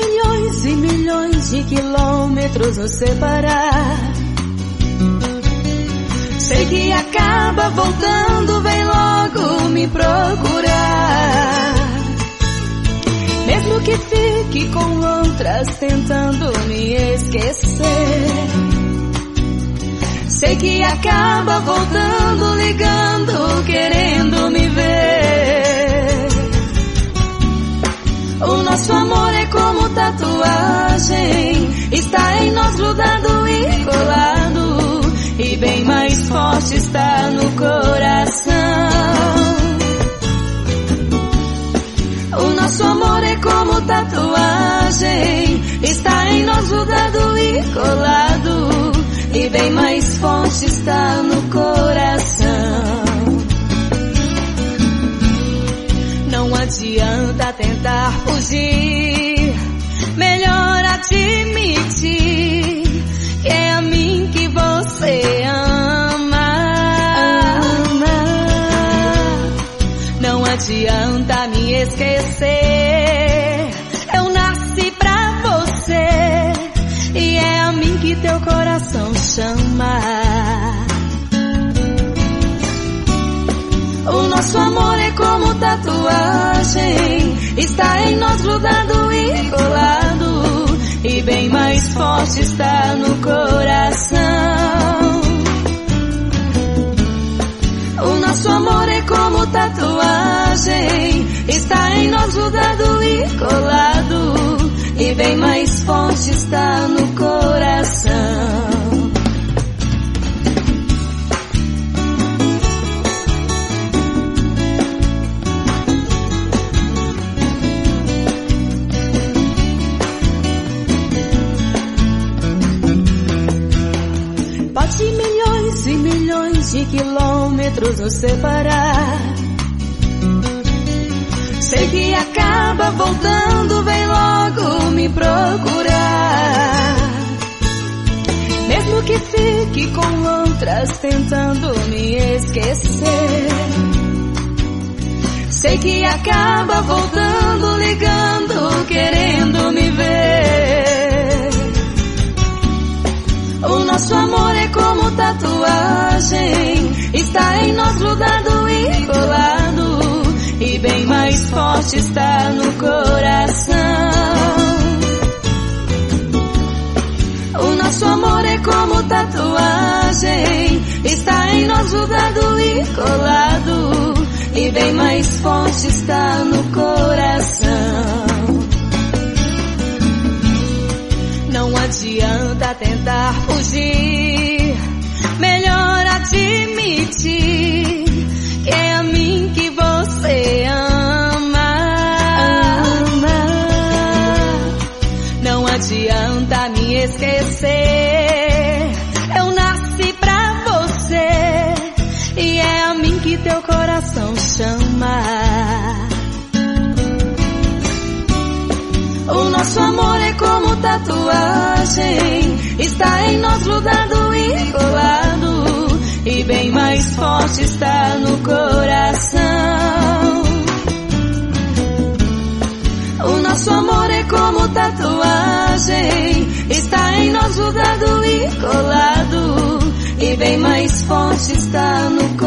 milhões e milhões de quilômetros nos separar. Sei que acaba voltando, vem logo me procurar. Mesmo que fique com outras tentando me esquecer, sei que acaba voltando, ligando, querendo me ver. O nosso amor é como tatuagem, está em nós grudado e colado, e bem mais forte está no coração. O nosso amor é como tatuagem, está em nós grudado e colado, e bem mais forte está no coração. Não adianta tentar fugir, melhor admitir que é a mim que você ama. Não adianta me esquecer, eu nasci pra você, e é a mim que teu coração chama. O nosso amor é como tatuagem, está em nós grudado e colado, e bem mais forte está no coração. O nosso amor é como tatuagem, está em nós grudado e colado, e bem mais forte está no coração. Pode milhões e milhões de quilômetros nos separar, sei que acaba voltando, vem logo me procurar. Mesmo que fique com outras tentando me esquecer, sei que acaba voltando, ligando, querendo me ver. O nosso amor é como tatuagem, está em nós grudado e colado, e bem mais forte está no coração. O nosso amor é como tatuagem, está em nós grudado e colado, e bem mais forte está no coração. Não adianta tentar fugir, melhor admitir que é a mim que você ama. Não adianta me esquecer, eu nasci pra você, e é a mim que teu coração chama. O nosso amor é como tatuagem, está em nós grudado e colado, e bem mais forte está no coração. O nosso amor é como tatuagem, está em nós grudado e colado, e bem mais forte está no coração.